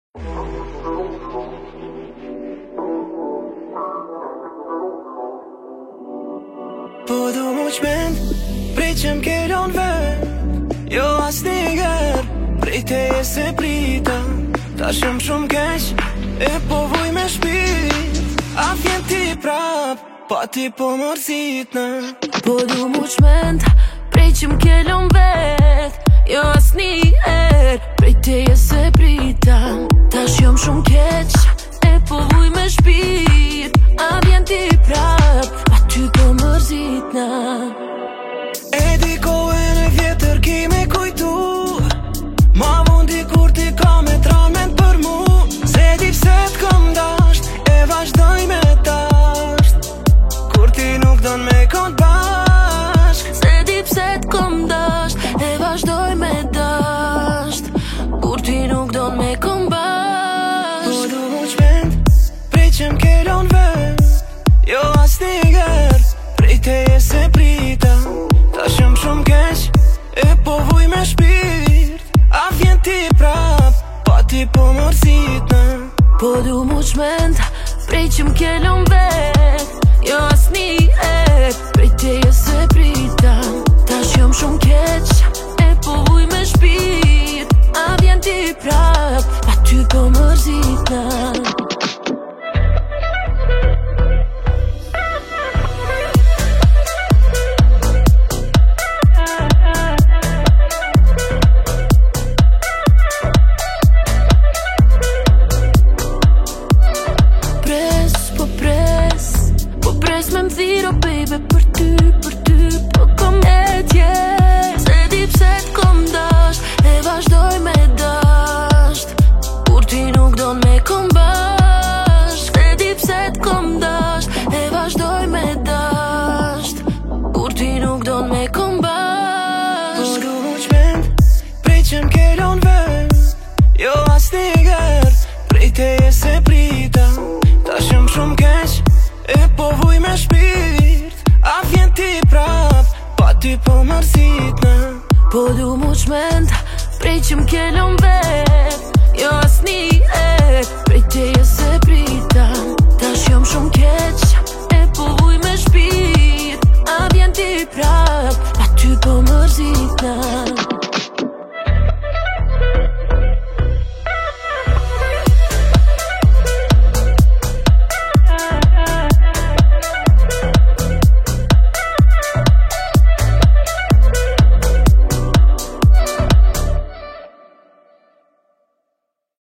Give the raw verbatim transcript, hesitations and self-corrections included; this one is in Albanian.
Po du mu qmend, prej që m'kelon vet. Jo as niger, prej teje se prita. Ta shumë shumë keq, e po vuj me shpirt. A vjen ti prap, pa ti po mërzitna. Po du mu qmend, prej që m'kelon vet. Jo as niger, prej teje se prita. Ta shumë shumë keq, e po vuj me shpirt. A vjen ti prap, pa ty po mërzitna. E di kohën e vjetër ki me kujtu. Ma mundi kur ti ka me tramen për mu. Se di pse t'kom dasht, e vazhdoj me tasht. Kur ti nuk don me kon bashk. Se di pse t'kom dasht, e vazhdoj me dasht. Kur ti nuk don me kon bashk. Po du mu qmend, prej që m'kelon vet. Jo as niger, prej teje se prita. Ta shumë shumë keq, e po vuj me shpirt. A vjen ti prap, pa ti po mërzitna. Po du mu qmend, prej që m'kelon vet. Jo as niher, prej teje se prita. Ta shumë shumë keq, e po vuj me shpirt. A vjen ti prap, pa ty po mërzitna. Me m'thiro, baby, për ty, për ty, po kom etje. Se di pse t'kom dasht, e vazhdoj me dasht. Kur ti nuk don me kom bashk. Se di pse t'kom dasht, e vazhdoj me dasht. Kur ti nuk don me kom bashk. Po du mu qmend, prej që m'kelon vet. Jo as niger, prej teje se prita. Ta shumë shumë keq, e po vuj me shpirt. A vjen ti prap, pa ty po mërzitna. Po du mu qmend, prej që m'kelon vet.